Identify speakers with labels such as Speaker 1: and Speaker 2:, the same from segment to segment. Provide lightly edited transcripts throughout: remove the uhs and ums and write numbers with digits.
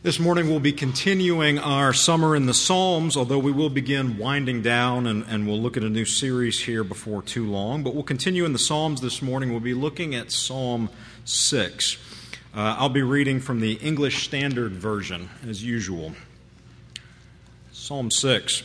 Speaker 1: This morning we'll be continuing our Summer in the Psalms, although we will begin winding down and we'll look at a new series here before too long. But we'll continue in the Psalms this morning. We'll be looking at Psalm 6. I'll be reading from the English Standard Version, as usual. Psalm 6.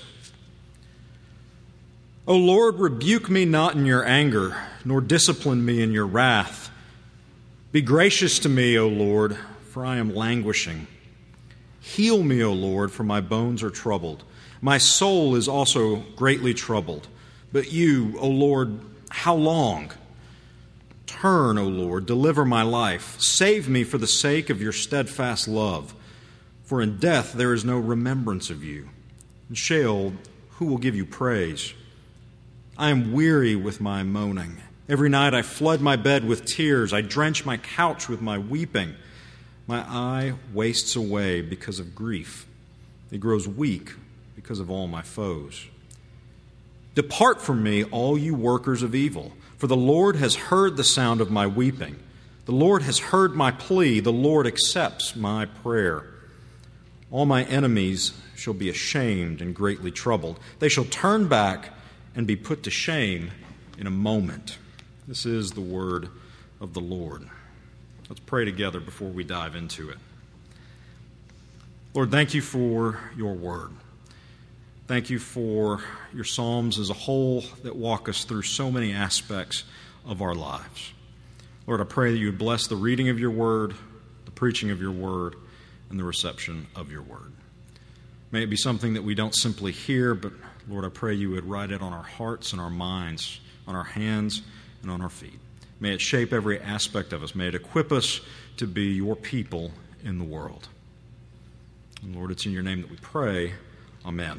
Speaker 1: O Lord, rebuke me not in your anger, nor discipline me in your wrath. Be gracious to me, O Lord, for I am languishing. Heal me, O Lord, for my bones are troubled. My soul is also greatly troubled. But you, O Lord, how long? Turn, O Lord, deliver my life. Save me for the sake of your steadfast love. For in death there is no remembrance of you. In Sheol, who will give you praise? I am weary with my moaning. Every night I flood my bed with tears. I drench my couch with my weeping. My eye wastes away because of grief. It grows weak because of all my foes. Depart from me, all you workers of evil, for the Lord has heard the sound of my weeping. The Lord has heard my plea. The Lord accepts my prayer. All my enemies shall be ashamed and greatly troubled. They shall turn back and be put to shame in a moment. This is the word of the Lord. Let's pray together before we dive into it. Lord, thank you for your word. Thank you for your Psalms as a whole that walk us through so many aspects of our lives. Lord, I pray that you would bless the reading of your word, the preaching of your word, and the reception of your word. May it be something that we don't simply hear, but Lord, I pray you would write it on our hearts and our minds, on our hands and on our feet. May it shape every aspect of us. May it equip us to be your people in the world. And Lord, it's in your name that we pray. Amen.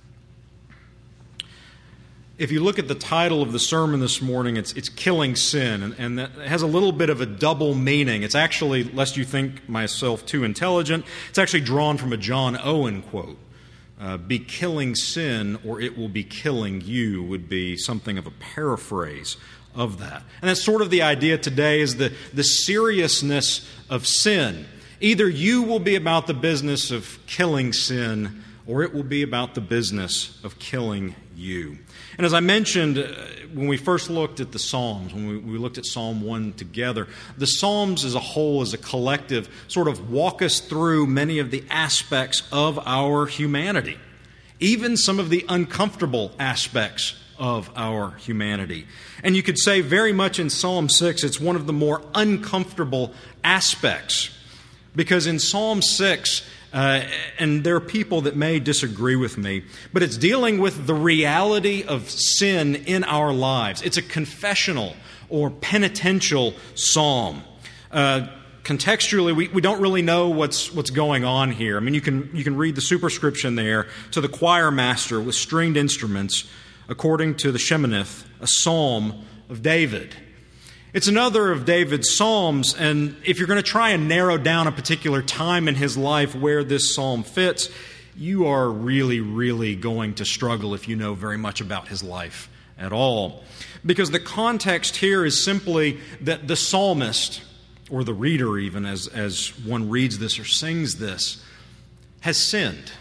Speaker 1: If you look at the title of the sermon this morning, it's Killing Sin, and that has a little bit of a double meaning. It's actually, lest you think myself too intelligent, it's actually drawn from a John Owen quote. Be killing sin, or it will be killing you, would be something of a paraphrase of that. And that's sort of the idea today, is the seriousness of sin. Either you will be about the business of killing sin, or it will be about the business of killing you. And as I mentioned, when we first looked at the Psalms, when we looked at Psalm 1 together, the Psalms as a whole, as a collective, sort of walk us through many of the aspects of our humanity, even some of the uncomfortable aspects of our humanity. And you could say very much in Psalm 6, it's one of the more uncomfortable aspects. Because in Psalm 6, and there are people that may disagree with me, but it's dealing with the reality of sin in our lives. It's a confessional or penitential psalm. Contextually, we don't really know what's going on here. I mean, you can read the superscription there, to the choir master with stringed instruments, according to the Sheminith, a psalm of David. It's another of David's psalms, and if you're going to try and narrow down a particular time in his life where this psalm fits, you are really, really going to struggle if you know very much about his life at all. Because the context here is simply that the psalmist, or the reader even, as one reads this or sings this, has sinned.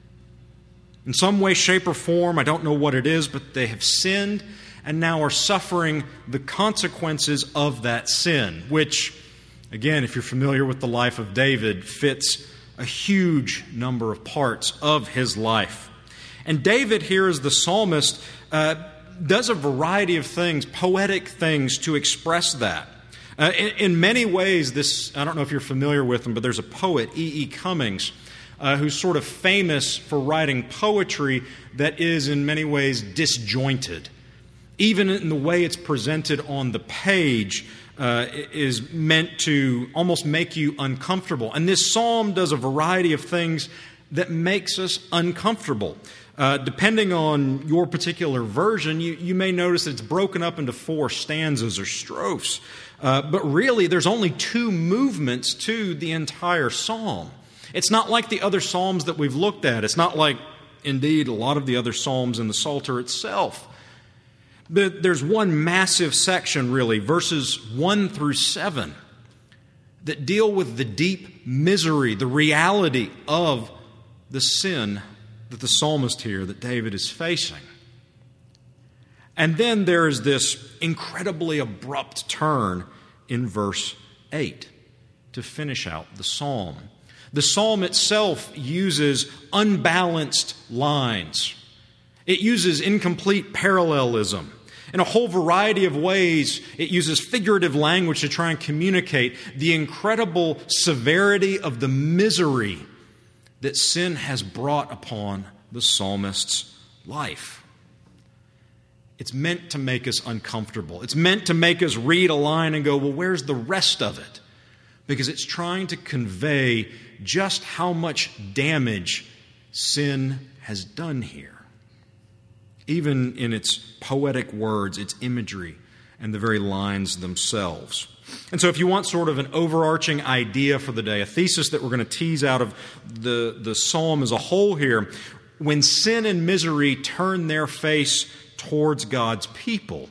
Speaker 1: In some way, shape, or form, I don't know what it is, but they have sinned and now are suffering the consequences of that sin, which, again, if you're familiar with the life of David, fits a huge number of parts of his life. And David here as the psalmist does a variety of things, poetic things, to express that. In many ways, this, I don't know if you're familiar with him, but there's a poet, E.E. Cummings, who's sort of famous for writing poetry that is in many ways disjointed. Even in the way it's presented on the page is meant to almost make you uncomfortable. And this psalm does a variety of things that makes us uncomfortable. Depending on your particular version, you may notice that it's broken up into 4 stanzas or strophes. But really, there's only 2 movements to the entire psalm. It's not like the other psalms that we've looked at. It's not like, indeed, a lot of the other psalms in the Psalter itself. But there's one massive section, really, verses 1 through 7. that deal with the deep misery, the reality of the sin that the psalmist here, that David is facing. And then there is this incredibly abrupt turn in verse 8 to finish out the psalm. The psalm itself uses unbalanced lines. It uses incomplete parallelism. In a whole variety of ways, it uses figurative language to try and communicate the incredible severity of the misery that sin has brought upon the psalmist's life. It's meant to make us uncomfortable. It's meant to make us read a line and go, well, where's the rest of it? Because it's trying to convey just how much damage sin has done here. Even in its poetic words, its imagery, and the very lines themselves. And so if you want sort of an overarching idea for the day, a thesis that we're going to tease out of the psalm as a whole here, when sin and misery turn their face towards God's people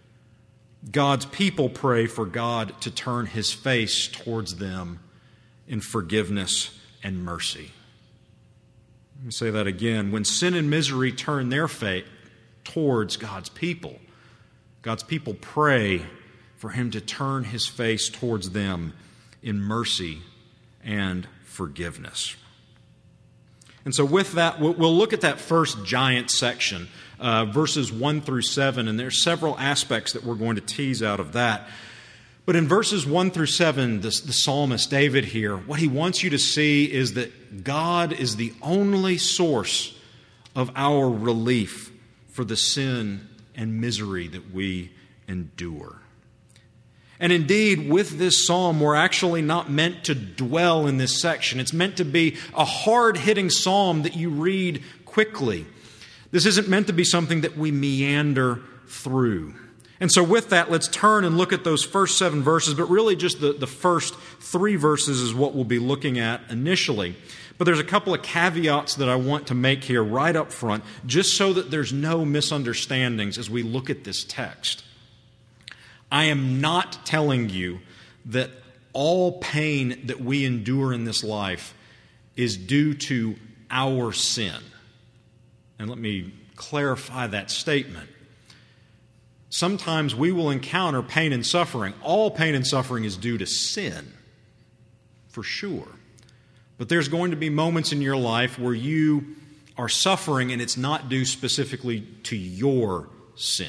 Speaker 1: pray for God to turn His face towards them in forgiveness and mercy. Let me say that again. When sin and misery turn their face towards God's people pray for Him to turn His face towards them in mercy and forgiveness. And so with that, we'll look at that first giant section, verses 1 through 7, and there's several aspects that we're going to tease out of that. But in verses 1 through 7, the psalmist, David here, what he wants you to see is that God is the only source of our relief for the sin and misery that we endure. And indeed, with this psalm, we're actually not meant to dwell in this section. It's meant to be a hard-hitting psalm that you read quickly. This isn't meant to be something that we meander through. And so with that, let's turn and look at those first 7 verses, but really just the first 3 verses is what we'll be looking at initially. But there's a couple of caveats that I want to make here right up front, just so that there's no misunderstandings as we look at this text. I am not telling you that all pain that we endure in this life is due to our sin. And let me clarify that statement. Sometimes we will encounter pain and suffering. All pain and suffering is due to sin, for sure. But there's going to be moments in your life where you are suffering and it's not due specifically to your sin.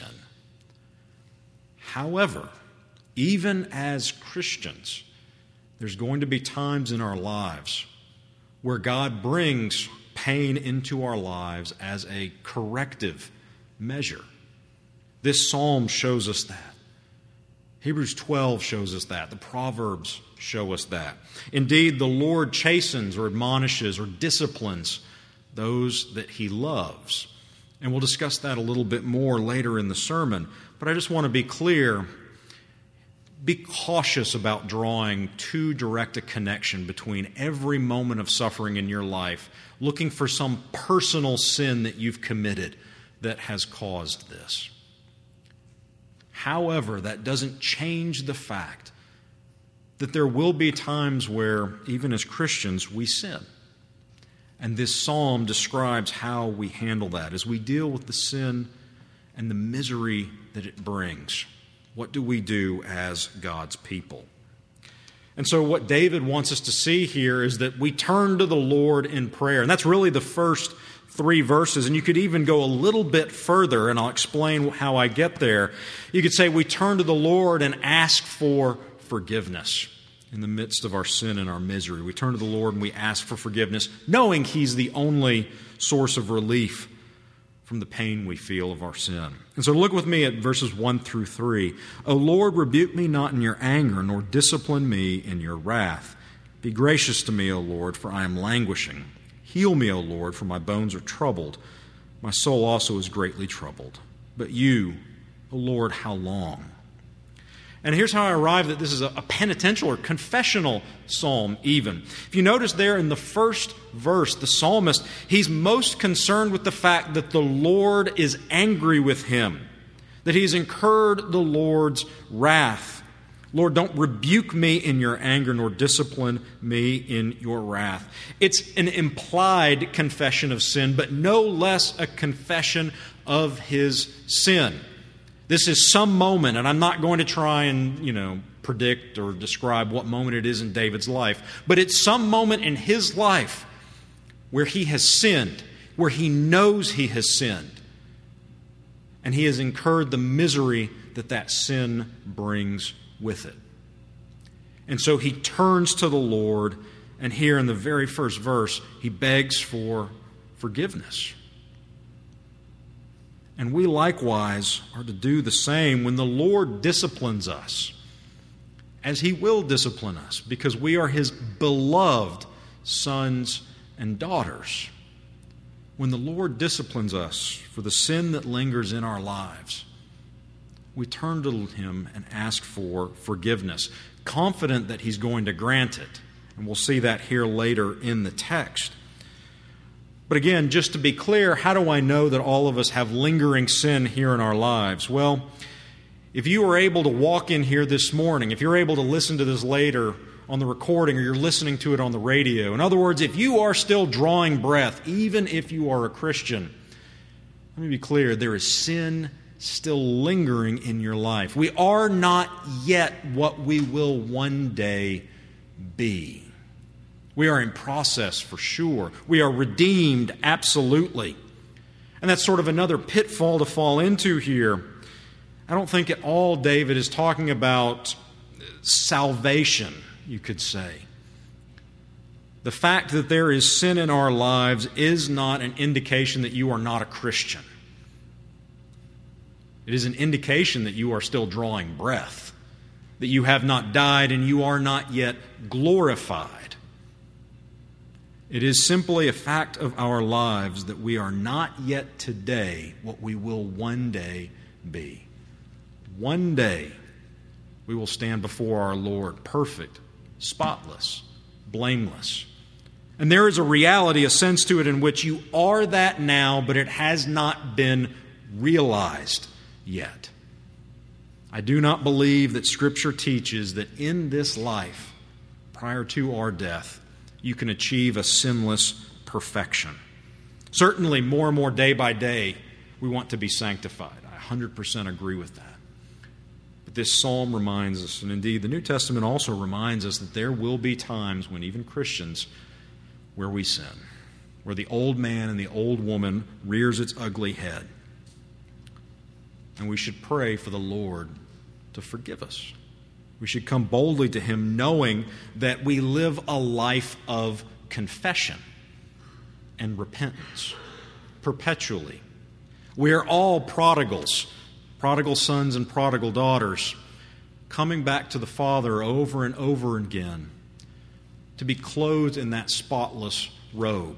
Speaker 1: However, even as Christians, there's going to be times in our lives where God brings pain into our lives as a corrective measure. This psalm shows us that. Hebrews 12 shows us that. The Proverbs show us that. Indeed, the Lord chastens or admonishes or disciplines those that He loves. And we'll discuss that a little bit more later in the sermon. But I just want to be clear, be cautious about drawing too direct a connection between every moment of suffering in your life, looking for some personal sin that you've committed that has caused this. However, that doesn't change the fact that there will be times where, even as Christians, we sin. And this psalm describes how we handle that as we deal with the sin and the misery that it brings. What do we do as God's people? And so what David wants us to see here is that we turn to the Lord in prayer. And that's really the first 3 verses. And you could even go a little bit further, and I'll explain how I get there. You could say we turn to the Lord and ask for forgiveness in the midst of our sin and our misery. We turn to the Lord and we ask for forgiveness, knowing He's the only source of relief from the pain we feel of our sin. And so look with me at verses 1 through 3. O Lord, rebuke me not in your anger, nor discipline me in your wrath. Be gracious to me, O Lord, for I am languishing. Heal me, O Lord, for my bones are troubled. My soul also is greatly troubled. But you, O Lord, how long? And here's how I arrived that this is a penitential or confessional psalm even. If you notice there in the first verse, the psalmist, he's most concerned with the fact that the Lord is angry with him, that he's incurred the Lord's wrath Lord, don't rebuke me in your anger, nor discipline me in your wrath. It's an implied confession of sin, but no less a confession of his sin. This is some moment, and I'm not going to try and, predict or describe what moment it is in David's life, but it's some moment in his life where he has sinned, where he knows he has sinned, and he has incurred the misery that sin brings with it. And so he turns to the Lord, and here in the very first verse, he begs for forgiveness. And we likewise are to do the same when the Lord disciplines us, as he will discipline us, because we are his beloved sons and daughters. When the Lord disciplines us for the sin that lingers in our lives, we turn to him and ask for forgiveness, confident that he's going to grant it. And we'll see that here later in the text. But again, just to be clear, how do I know that all of us have lingering sin here in our lives? Well, if you were able to walk in here this morning, if you're able to listen to this later on the recording or you're listening to it on the radio, in other words, if you are still drawing breath, even if you are a Christian, let me be clear, there is sin still lingering in your life. We are not yet what we will one day be. We are in process for sure. We are redeemed, absolutely. And that's sort of another pitfall to fall into here. I don't think at all David is talking about salvation, you could say. The fact that there is sin in our lives is not an indication that you are not a Christian. It is an indication that you are still drawing breath, that you have not died and you are not yet glorified. It is simply a fact of our lives that we are not yet today what we will one day be. One day we will stand before our Lord perfect, spotless, blameless. And there is a reality, a sense to it in which you are that now, but it has not been realized yet. I do not believe that Scripture teaches that in this life, prior to our death, you can achieve a sinless perfection. Certainly, more and more day by day, we want to be sanctified. I 100% agree with that. But this psalm reminds us, and indeed the New Testament also reminds us, that there will be times when even Christians, where we sin, where the old man and the old woman rears its ugly head. And we should pray for the Lord to forgive us. We should come boldly to him knowing that we live a life of confession and repentance perpetually. We are all prodigals, prodigal sons and prodigal daughters, coming back to the Father over and over again to be clothed in that spotless robe.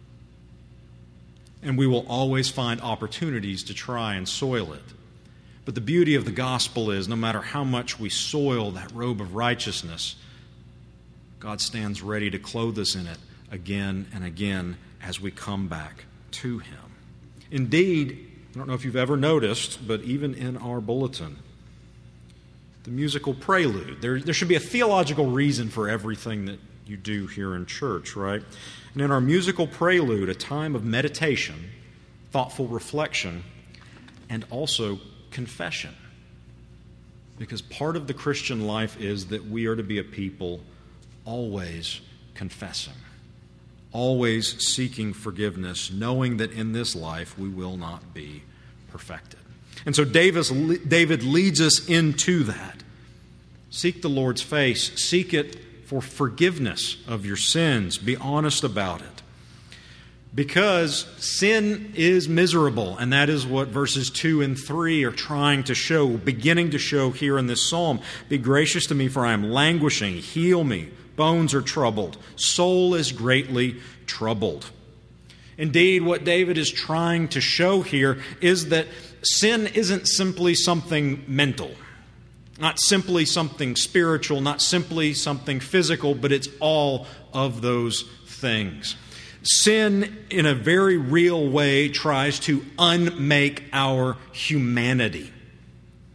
Speaker 1: And we will always find opportunities to try and soil it. But the beauty of the gospel is, no matter how much we soil that robe of righteousness, God stands ready to clothe us in it again and again as we come back to him. Indeed, I don't know if you've ever noticed, but even in our bulletin, the musical prelude, there should be a theological reason for everything that you do here in church, right? And in our musical prelude, a time of meditation, thoughtful reflection, and also confession. Because part of the Christian life is that we are to be a people always confessing, always seeking forgiveness, knowing that in this life we will not be perfected. And so David leads us into that. Seek the Lord's face. Seek it for forgiveness of your sins. Be honest about it. Because sin is miserable, and that is what verses 2 and 3 are trying to show, beginning to show here in this psalm. Be gracious to me, for I am languishing. Heal me. Bones are troubled. Soul is greatly troubled. Indeed, what David is trying to show here is that sin isn't simply something mental, not simply something spiritual, not simply something physical, but it's all of those things. Sin, in a very real way, tries to unmake our humanity.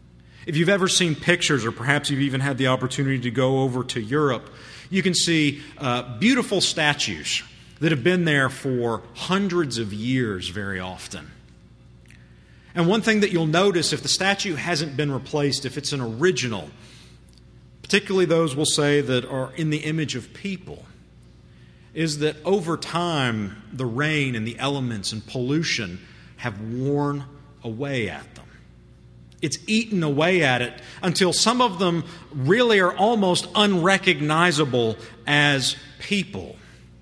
Speaker 1: If you've ever seen pictures, or perhaps you've even had the opportunity to go over to Europe, you can see beautiful statues that have been there for hundreds of years very often. And one thing that you'll notice, if the statue hasn't been replaced, if it's an original, particularly those we'll say that are in the image of people, is that over time the rain and the elements and pollution have worn away at them. It's eaten away at it until some of them really are almost unrecognizable as people.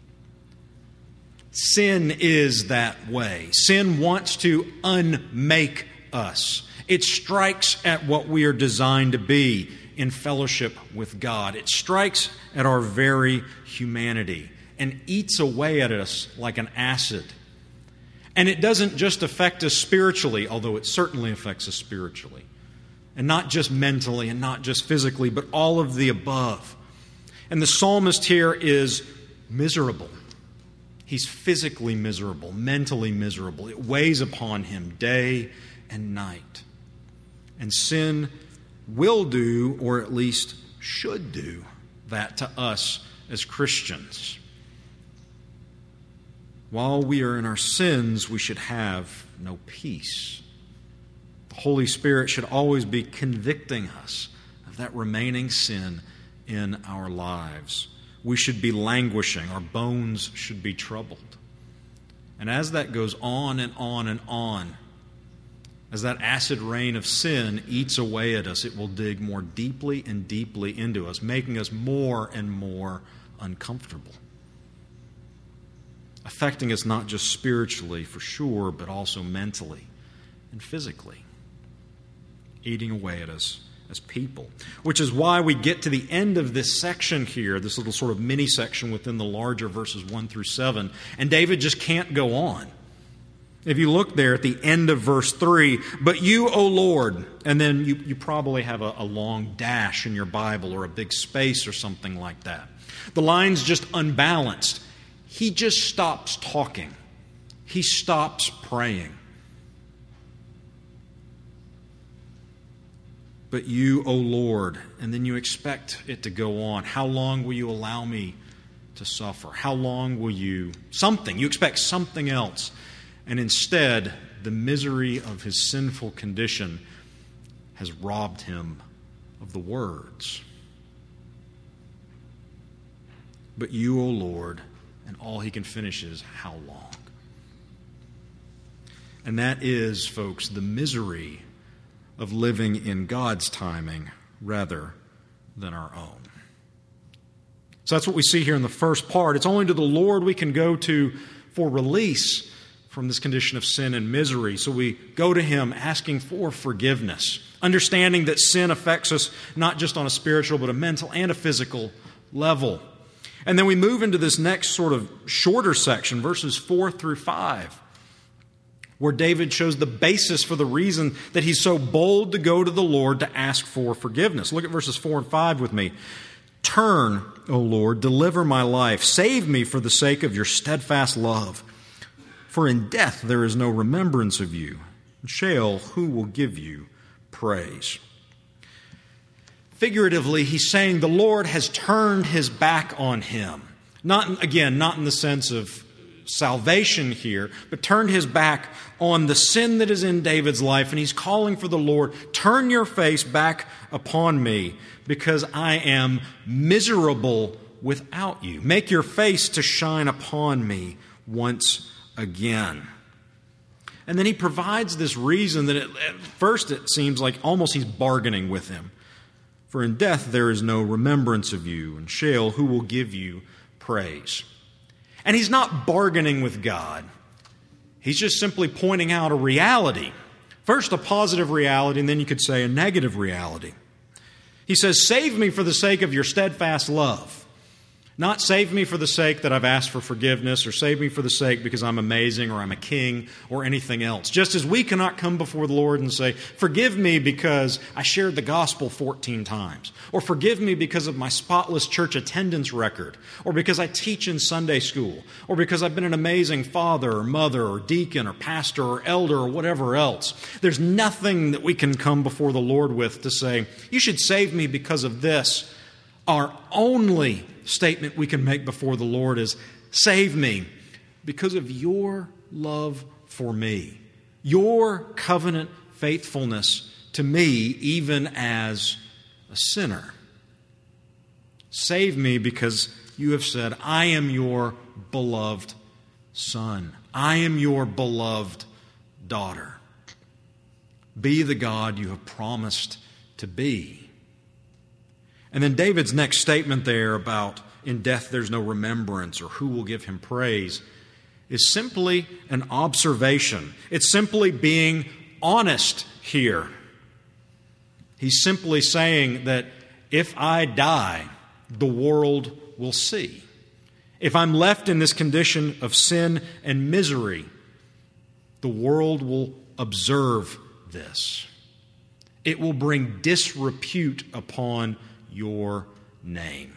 Speaker 1: Sin is that way. Sin wants to unmake us. It strikes at what we are designed to be in fellowship with God. It strikes at our very humanity and eats away at us like an acid. And it doesn't just affect us spiritually, although it certainly affects us spiritually. And not just mentally and not just physically, but all of the above. And the psalmist here is miserable. He's physically miserable, mentally miserable. It weighs upon him day and night. And sin will do, or at least should do, that to us as Christians. While we are in our sins, we should have no peace. The Holy Spirit should always be convicting us of that remaining sin in our lives. We should be languishing. Our bones should be troubled. And as that goes on and on and on, as that acid rain of sin eats away at us, it will dig more deeply and deeply into us, making us more and more uncomfortable. Affecting us not just spiritually, for sure, but also mentally and physically. Eating away at us as people. Which is why we get to the end of this section here, this little sort of mini section within the larger verses 1 through 7, and David just can't go on. If you look there at the end of verse 3, but you, O Lord, and then you probably have a long dash in your Bible or a big space or something like that. The line's just unbalanced. He just stops talking. He stops praying. But you, O Lord, and then you expect it to go on. How long will you allow me to suffer? How long will you... Something. You expect something else. And instead, the misery of his sinful condition has robbed him of the words. But you, O Lord, and all he can finish is, how long? And that is, folks, the misery of living in God's timing rather than our own. So that's what we see here in the first part. It's only to the Lord we can go to for release from this condition of sin and misery. So we go to him asking for forgiveness, understanding that sin affects us not just on a spiritual but a mental and a physical level. And then we move into this next sort of shorter section, verses 4 through 5, where David shows the basis for the reason that he's so bold to go to the Lord to ask for forgiveness. Look at verses 4 and 5 with me. Turn, O Lord, deliver my life. Save me for the sake of your steadfast love. For in death there is no remembrance of you. In Sheol, who will give you praise? Figuratively, he's saying the Lord has turned his back on him. Not in the sense of salvation here, but turned his back on the sin that is in David's life, and he's calling for the Lord, turn your face back upon me, because I am miserable without you. Make your face to shine upon me once again. And then he provides this reason that at first it seems like almost he's bargaining with him. For in death there is no remembrance of you, and Sheol, who will give you praise? And he's not bargaining with God. He's just simply pointing out a reality. First a positive reality, and then you could say a negative reality. He says, save me for the sake of your steadfast love. Not save me for the sake that I've asked for forgiveness, or save me for the sake because I'm amazing or I'm a king or anything else. Just as we cannot come before the Lord and say, forgive me because I shared the gospel 14 times, or forgive me because of my spotless church attendance record, or because I teach in Sunday school, or because I've been an amazing father or mother or deacon or pastor or elder or whatever else. There's nothing that we can come before the Lord with to say, you should save me because of this. Our only statement we can make before the Lord is, save me because of your love for me, your covenant faithfulness to me even as a sinner. Save me because you have said, I am your beloved son. I am your beloved daughter. Be the God you have promised to be. And then David's next statement there about in death there's no remembrance or who will give him praise is simply an observation. It's simply being honest here. He's simply saying that if I die, the world will see. If I'm left in this condition of sin and misery, the world will observe this. It will bring disrepute upon your name.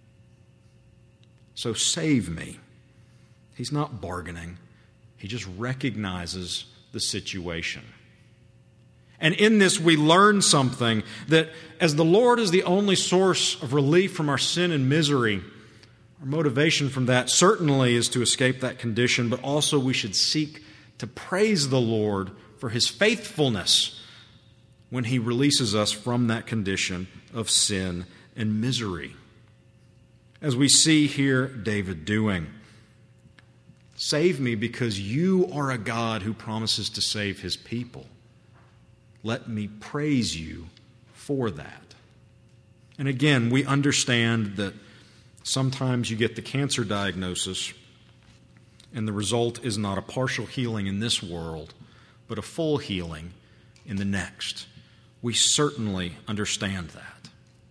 Speaker 1: So save me. He's not bargaining. He just recognizes the situation. And in this we learn something, that as the Lord is the only source of relief from our sin and misery, our motivation from that certainly is to escape that condition, but also we should seek to praise the Lord for His faithfulness when He releases us from that condition of sin and misery. As we see here David doing, save me because you are a God who promises to save His people. Let me praise you for that. And again, we understand that sometimes you get the cancer diagnosis and the result is not a partial healing in this world, but a full healing in the next. We certainly understand that.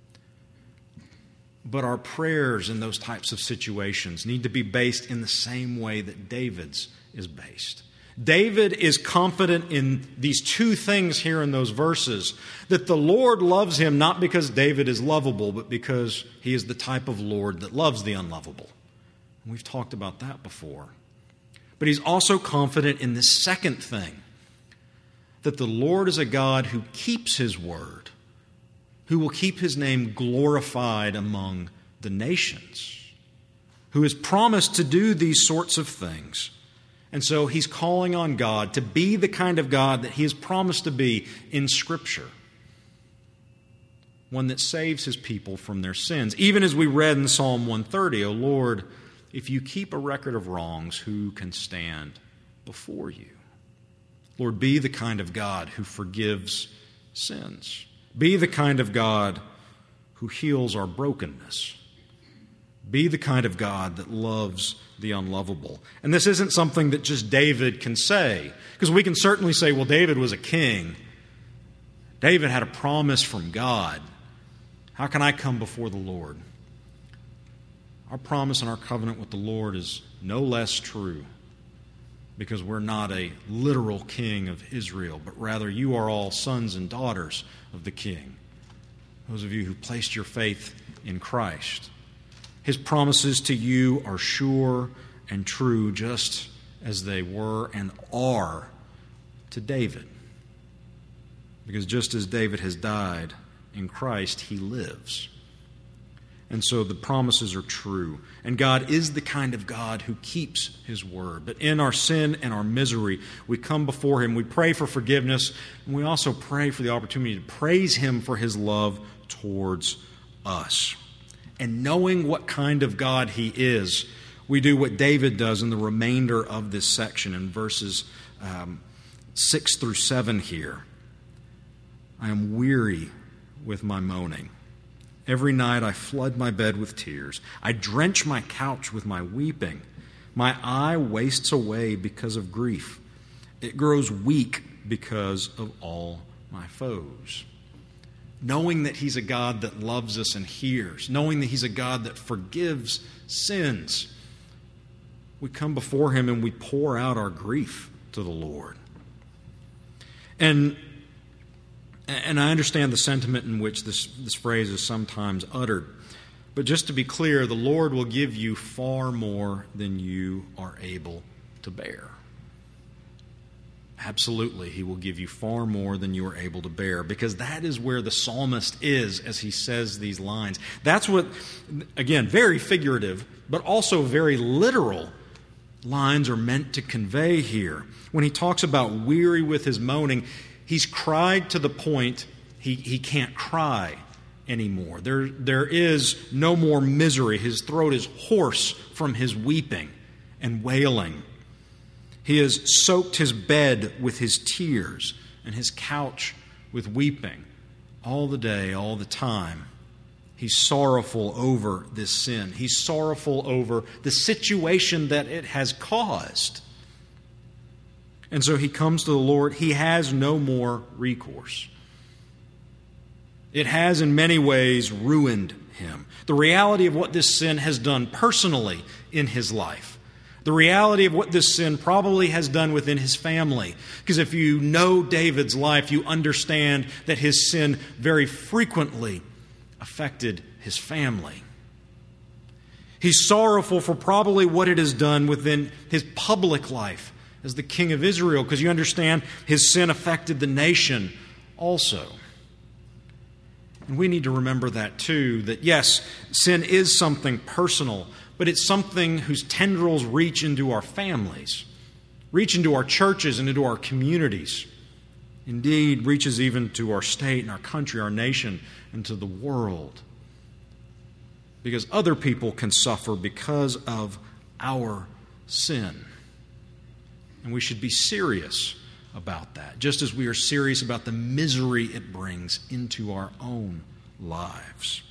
Speaker 1: But our prayers in those types of situations need to be based in the same way that David's is based. David is confident in these two things here in those verses, that the Lord loves him not because David is lovable, but because he is the type of Lord that loves the unlovable. And we've talked about that before. But he's also confident in this second thing, that the Lord is a God who keeps His word, who will keep His name glorified among the nations, who has promised to do these sorts of things. And so he's calling on God to be the kind of God that He has promised to be in Scripture, one that saves His people from their sins. Even as we read in Psalm 130, O Lord, if you keep a record of wrongs, who can stand before you? Lord, be the kind of God who forgives sins. Be the kind of God who heals our brokenness. Be the kind of God that loves the unlovable. And this isn't something that just David can say, because we can certainly say, well, David was a king. David had a promise from God. How can I come before the Lord? Our promise and our covenant with the Lord is no less true, because we're not a literal king of Israel, but rather you are all sons and daughters of the King, those of you who placed your faith in Christ. His promises to you are sure and true, just as they were and are to David. Because just as David has died, in Christ he lives. And so the promises are true. And God is the kind of God who keeps His word. But in our sin and our misery, we come before Him. We pray for forgiveness. And we also pray for the opportunity to praise Him for His love towards us. And knowing what kind of God He is, we do what David does in the remainder of this section in verses 6 through 7 here. I am weary with my moaning. Every night I flood my bed with tears. I drench my couch with my weeping. My eye wastes away because of grief. It grows weak because of all my foes. knowing that He's a God that loves us and hears, knowing that He's a God that forgives sins, we come before Him and we pour out our grief to the Lord. And I understand the sentiment in which this phrase is sometimes uttered. But just to be clear, the Lord will give you far more than you are able to bear. Absolutely, He will give you far more than you are able to bear, because that is where the psalmist is as he says these lines. That's what, again, very figurative, but also very literal lines are meant to convey here. When he talks about weary with his moaning, he's cried to the point he can't cry anymore. There is no more misery. His throat is hoarse from his weeping and wailing. He has soaked his bed with his tears and his couch with weeping all the day, all the time. He's sorrowful over this sin. He's sorrowful over the situation that it has caused. And so he comes to the Lord. He has no more recourse. It has in many ways ruined him. The reality of what this sin has done personally in his life. The reality of what this sin probably has done within his family. Because if you know David's life, you understand that his sin very frequently affected his family. He's sorrowful for probably what it has done within his public life as the king of Israel, because you understand his sin affected the nation also. And we need to remember that too, that yes, sin is something personal, but it's something whose tendrils reach into our families, reach into our churches and into our communities. Indeed, reaches even to our state and our country, our nation, and to the world. Because other people can suffer because of our sin. And we should be serious about that, just as we are serious about the misery it brings into our own lives.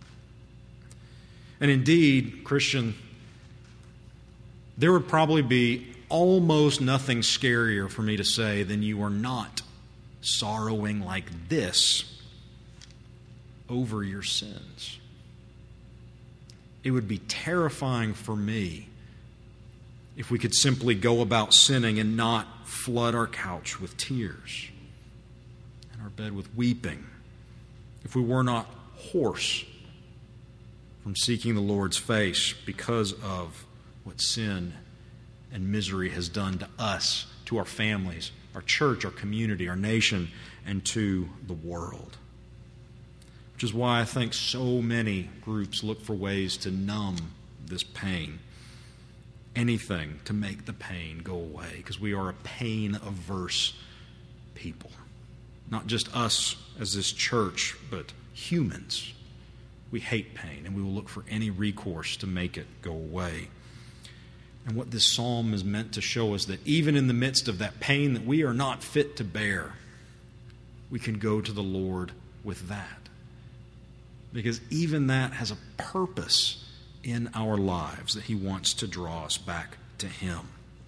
Speaker 1: And indeed, Christian, there would probably be almost nothing scarier for me to say than you are not sorrowing like this over your sins. It would be terrifying for me if we could simply go about sinning and not flood our couch with tears and our bed with weeping, if we were not hoarse from seeking the Lord's face because of what sin and misery has done to us, to our families, our church, our community, our nation, and to the world. Which is why I think so many groups look for ways to numb this pain. Anything to make the pain go away, because we are a pain-averse people. Not just us as this church, but humans. We hate pain, and we will look for any recourse to make it go away. And what this psalm is meant to show us, that even in the midst of that pain that we are not fit to bear, we can go to the Lord with that. Because even that has a purpose in our lives, that He wants to draw us back to Him.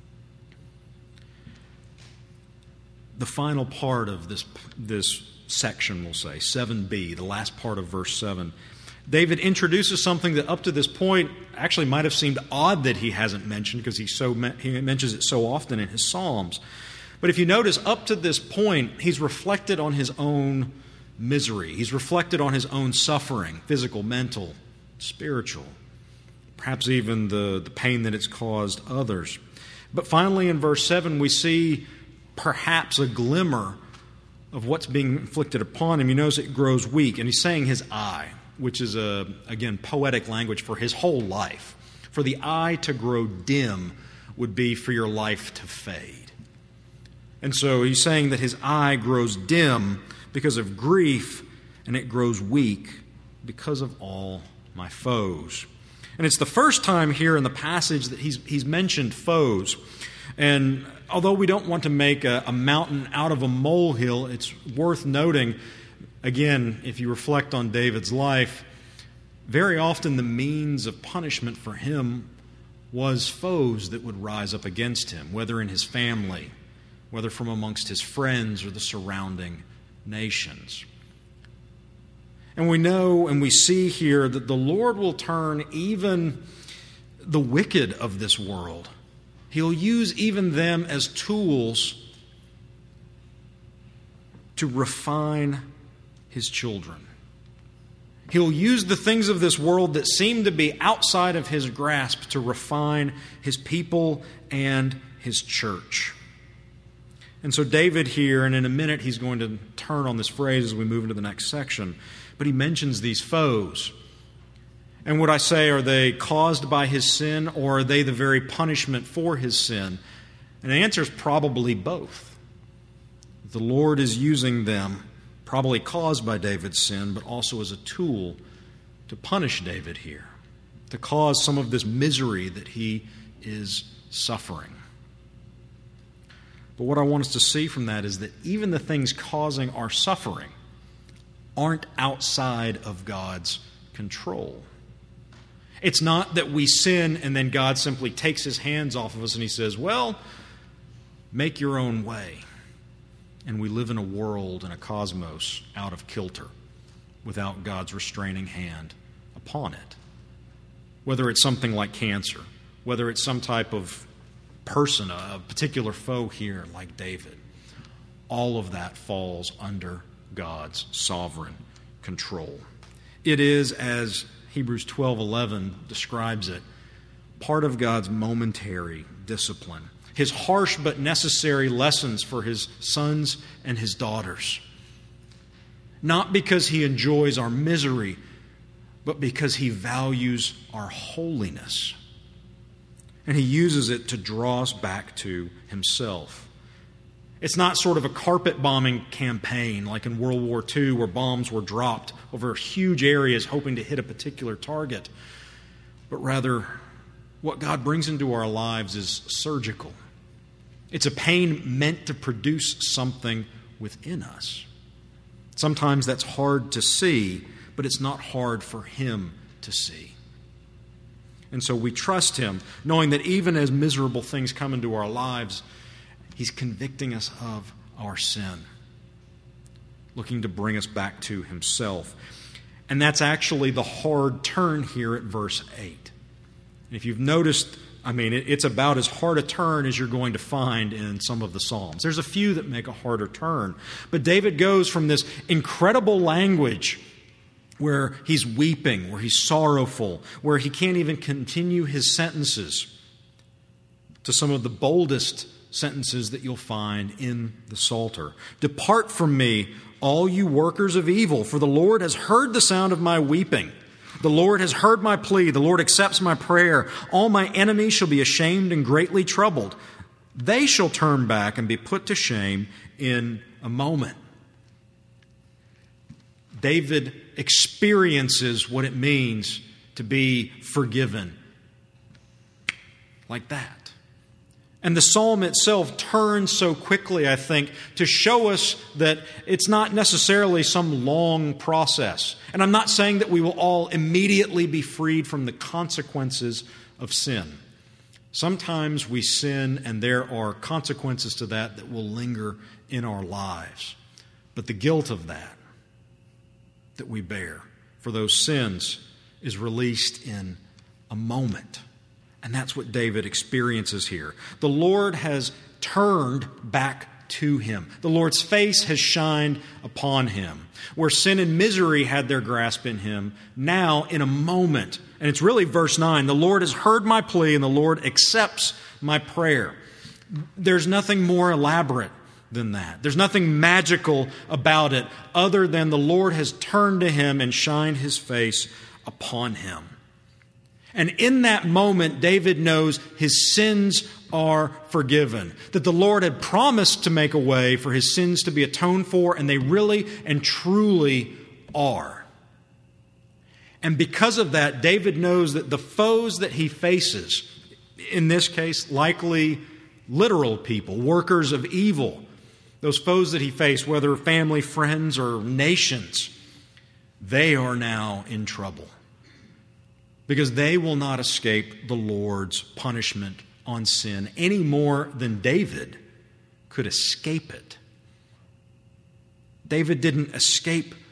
Speaker 1: The final part of this section, we'll say, 7b, the last part of verse 7, David introduces something that up to this point actually might have seemed odd that he hasn't mentioned, because he mentions it so often in his Psalms. But if you notice, up to this point, he's reflected on his own misery. He's reflected on his own suffering, physical, mental, spiritual, perhaps even the pain that it's caused others. But finally in verse 7 we see perhaps a glimmer of what's being inflicted upon him. You notice it grows weak, and he's saying his eye, which is, again, poetic language for his whole life. For the eye to grow dim would be for your life to fade. And so he's saying that his eye grows dim because of grief, and it grows weak because of all my foes. And it's the first time here in the passage that he's mentioned foes. And although we don't want to make a mountain out of a molehill, it's worth noting, again, if you reflect on David's life, very often the means of punishment for him was foes that would rise up against him, whether in his family, whether from amongst his friends or the surrounding nations. And we know and we see here that the Lord will turn even the wicked of this world. He'll use even them as tools to refine His children. He'll use the things of this world that seem to be outside of His grasp to refine His people and His church. And so David here, and in a minute he's going to turn on this phrase as we move into the next section, but he mentions these foes. And would I say, are they caused by his sin, or are they the very punishment for his sin? And the answer is probably both. The Lord is using them, probably caused by David's sin, but also as a tool to punish David here, to cause some of this misery that he is suffering. But what I want us to see from that is that even the things causing our suffering aren't outside of God's control. It's not that we sin and then God simply takes His hands off of us and He says, well, make your own way. And we live in a world and a cosmos out of kilter without God's restraining hand upon it. Whether it's something like cancer, whether it's some type of person, a particular foe here like David, all of that falls under God's sovereign control. It is, as Hebrews 12:11 describes it, part of God's momentary discipline, His harsh but necessary lessons for His sons and His daughters. Not because He enjoys our misery, but because He values our holiness. And He uses it to draw us back to Himself. It's not sort of a carpet bombing campaign like in World War II where bombs were dropped over huge areas hoping to hit a particular target. But rather, what God brings into our lives is surgical. It's a pain meant to produce something within us. Sometimes that's hard to see, but it's not hard for Him to see. And so we trust Him, knowing that even as miserable things come into our lives, He's convicting us of our sin, looking to bring us back to Himself. And that's actually the hard turn here at verse 8. And if you've noticed, it's about as hard a turn as you're going to find in some of the Psalms. There's a few that make a harder turn. But David goes from this incredible language where he's weeping, where he's sorrowful, where he can't even continue his sentences, to some of the boldest sentences that you'll find in the Psalter. Depart from me, all you workers of evil, for the Lord has heard the sound of my weeping. The Lord has heard my plea. The Lord accepts my prayer. All my enemies shall be ashamed and greatly troubled. They shall turn back and be put to shame in a moment. David experiences what it means to be forgiven like that. And the psalm itself turns so quickly, I think, to show us that it's not necessarily some long process. And I'm not saying that we will all immediately be freed from the consequences of sin. Sometimes we sin and there are consequences to that will linger in our lives. But the guilt of that we bear for those sins is released in a moment. And that's what David experiences here. The Lord has turned back to him. The Lord's face has shined upon him. Where sin and misery had their grasp in him, now in a moment, and it's really verse 9, the Lord has heard my plea and the Lord accepts my prayer. There's nothing more elaborate than that. There's nothing magical about it other than the Lord has turned to him and shined his face upon him. And in that moment, David knows his sins are forgiven. That the Lord had promised to make a way for his sins to be atoned for, and they really and truly are. And because of that, David knows that the foes that he faces, in this case, likely literal people, workers of evil, those foes that he faced, whether family, friends, or nations, they are now in trouble. Because they will not escape the Lord's punishment on sin any more than David could escape it. David didn't escape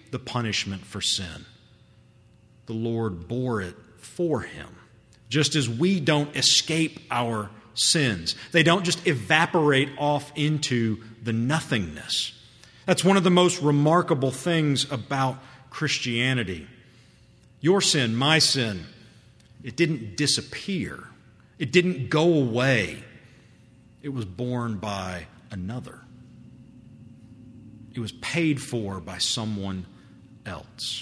Speaker 1: the punishment for sin. The Lord bore it for him. Just as we don't escape our sins. They don't just evaporate off into the nothingness. That's one of the most remarkable things about Christianity. Your sin, my sin, it didn't disappear. It didn't go away. It was borne by another. It was paid for by someone else.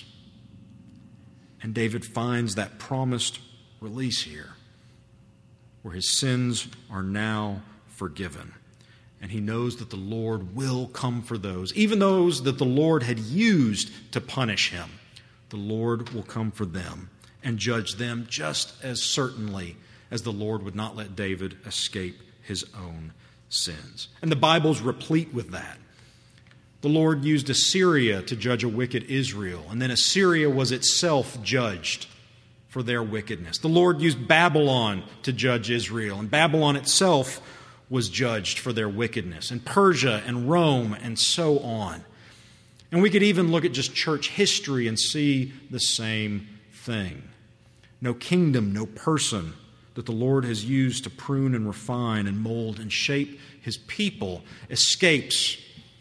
Speaker 1: And David finds that promised release here, where his sins are now forgiven. And he knows that the Lord will come for those, even those that the Lord had used to punish him. The Lord will come for them and judge them just as certainly as the Lord would not let David escape his own sins. And the Bible's replete with that. The Lord used Assyria to judge a wicked Israel, and then Assyria was itself judged for their wickedness. The Lord used Babylon to judge Israel, and Babylon itself was judged for their wickedness, and Persia and Rome and so on. And we could even look at just church history and see the same thing. No kingdom, no person that the Lord has used to prune and refine and mold and shape his people escapes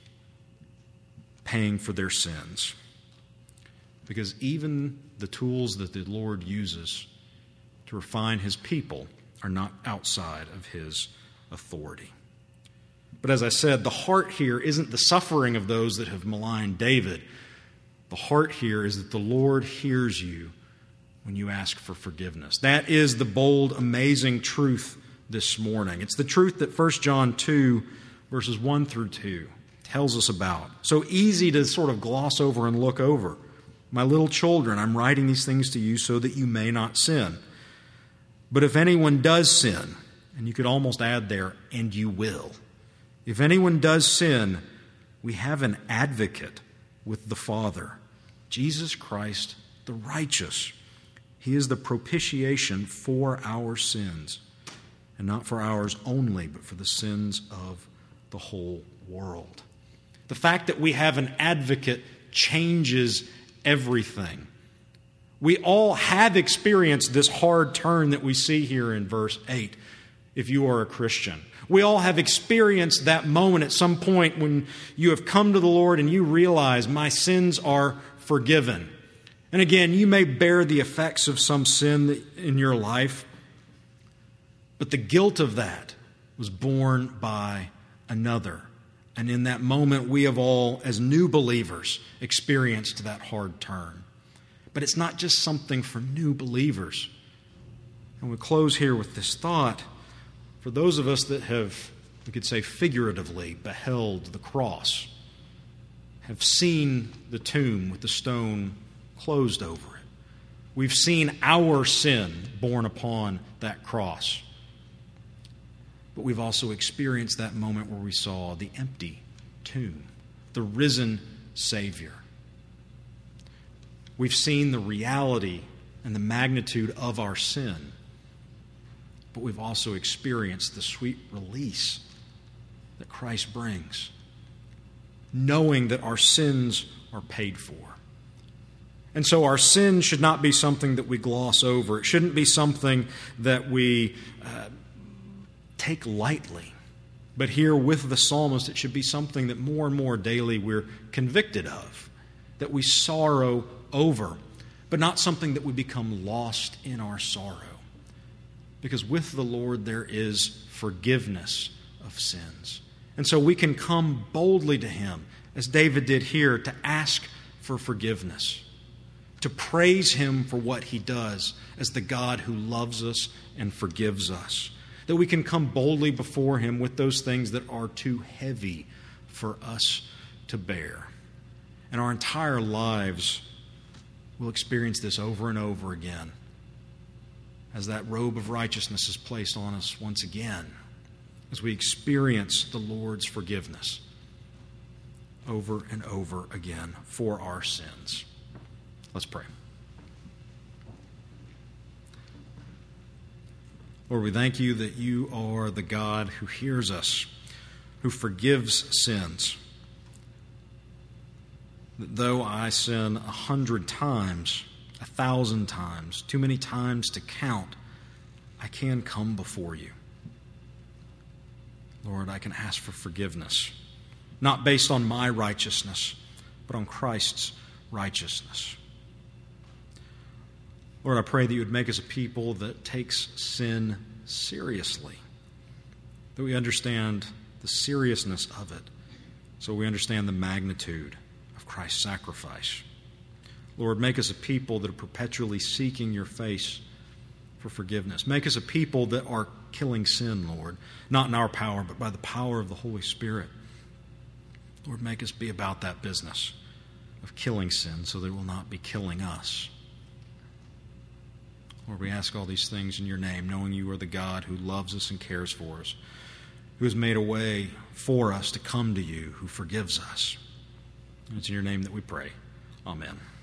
Speaker 1: paying for their sins. Because even the tools that the Lord uses to refine his people are not outside of his authority. But as I said, the heart here isn't the suffering of those that have maligned David. The heart here is that the Lord hears you when you ask for forgiveness. That is the bold, amazing truth this morning. It's the truth that 1 John 2, verses 1 through 2 tells us about. So easy to sort of gloss over and look over. My little children, I'm writing these things to you so that you may not sin. But if anyone does sin, and you could almost add there, and you will. If anyone does sin, we have an advocate with the Father, Jesus Christ the righteous. He is the propitiation for our sins, and not for ours only, but for the sins of the whole world. The fact that we have an advocate changes everything. We all have experienced this hard turn that we see here in verse 8, if you are a Christian. We all have experienced that moment at some point when you have come to the Lord and you realize, my sins are forgiven. And again, you may bear the effects of some sin in your life, but the guilt of that was borne by another. And in that moment, we have all, as new believers, experienced that hard turn. But it's not just something for new believers. And we close here with this thought. For those of us that have, we could say figuratively, beheld the cross, have seen the tomb with the stone closed over it. We've seen our sin borne upon that cross. But we've also experienced that moment where we saw the empty tomb, the risen Savior. We've seen the reality and the magnitude of our sin, but we've also experienced the sweet release that Christ brings, knowing that our sins are paid for. And so our sin should not be something that we gloss over. It shouldn't be something that we take lightly. But here with the psalmist, it should be something that more and more daily we're convicted of, that we sorrow over, but not something that we become lost in our sorrow. Because with the Lord there is forgiveness of sins. And so we can come boldly to Him, as David did here, to ask for forgiveness, to praise Him for what He does as the God who loves us and forgives us. That we can come boldly before Him with those things that are too heavy for us to bear. And our entire lives will experience this over and over again as that robe of righteousness is placed on us once again, as we experience the Lord's forgiveness over and over again for our sins. Let's pray. Lord, we thank you that you are the God who hears us, who forgives sins. that though I sin 100 times, 1,000 times, too many times to count, I can come before you. Lord, I can ask for forgiveness, not based on my righteousness, but on Christ's righteousness. Lord, I pray that you would make us a people that takes sin seriously, that we understand the seriousness of it, so we understand the magnitude of Christ's sacrifice. Lord, make us a people that are perpetually seeking your face for forgiveness. Make us a people that are killing sin, Lord, not in our power, but by the power of the Holy Spirit. Lord, make us be about that business of killing sin so that it will not be killing us. Lord, we ask all these things in your name, knowing you are the God who loves us and cares for us, who has made a way for us to come to you, who forgives us. And it's in your name that we pray. Amen.